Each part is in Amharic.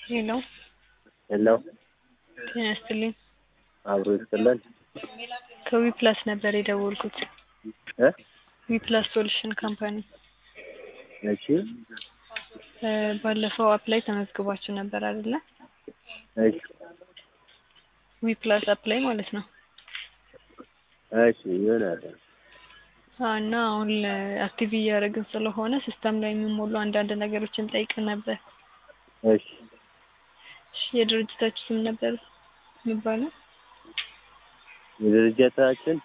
ሄሎ ሄሎ ጤና ይስጥልኝ። አብሮ ይስጥልን። ከዊ ፕላስ ነበር የደወልኩት። እ ዊ ፕላስ ሶሉሽን ካምፓኒ። እሺ ባለፈው አፕላይ ተመዝግባችሁ ነበር አይደለ? እሺ ዊ ፕላስ አፕላይ ማለት ነው። እሺ ይሆናል። እና አሁን አክቲቭ እያደረግን ስለሆነ ሲስተም ላይ የሚሞሉ አንዳንድ ነገሮችን ጠይቀን ነበር። እሺ የድርጅታችሁ ስም ነበር የሚባለው? የድርጅታችን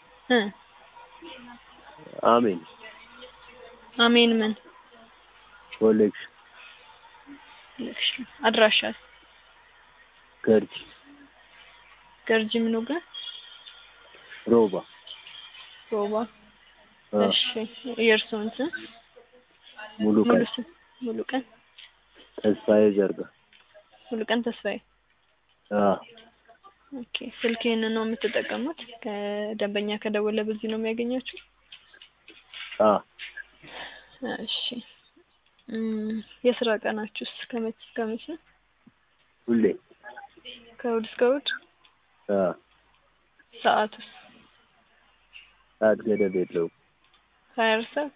አሜን አሜን ምን ኮሌክሽን አድራሻ ገርጂ ምኑ ጋር ሮባ እሺ የእርስዎን ስም? ሙሉ ቀን ተስፋዬ ዘርጋ። ሙሉ ቀን ተስፋዬ። ኦኬ ስልኬን ነው የምትጠቀሙት? ከደንበኛ ከደወለ በዚህ ነው የሚያገኛችሁ? እሺ የስራ ቀናችሁስ ከመቼ እስከ መቼ? ሁሌ ከእሑድ እስከ እሑድ? ሰዓቱስ? ሰዓት ገደብ የለውም። 24 ሰዓት?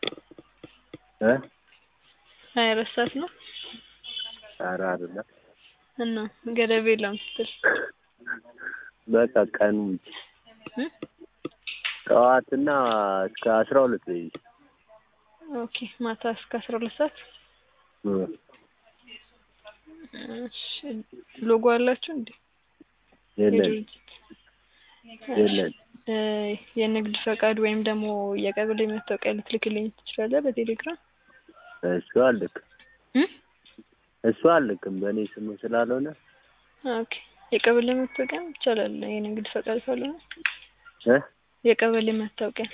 24 ሰዓት ነው? ኧረ አይደለም። እና ገደብ የለውም ስትል? በቃ ቀኑ ጠዋትና እስከ 12 ነው። ኦኬ ማታ እስከ 12 ሰዓት? እሺ ሎጎ አላችሁ እንዴ? የለን። የንግድ ፈቃድ ወይም ደግሞ የቀበሌ መታወቂያ ልትልክልኝ ትችላለህ በቴሌግራም? እሱ አልክም በእኔ ስም ስላልሆነ። ኦኬ የቀበሌ መታወቂያ ይቻላል። የንግድ ፈቃድ ካልሆነ የቀበሌ መታወቂያ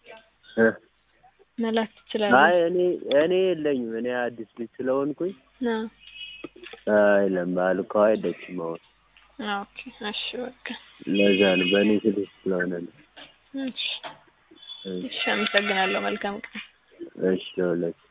መላክ ትችላለህ? አይ እኔ የለኝም። እኔ አዲስ ልጅ ስለሆንኩኝ ለማልከው አይደችም አሁን። ኦኬ እሺ በቃ ለዛ ነው በእኔ ስልክ ስለሆነ ነው። እሺ አመሰግናለሁ። መልካም ቀን። እሺ ለሁለት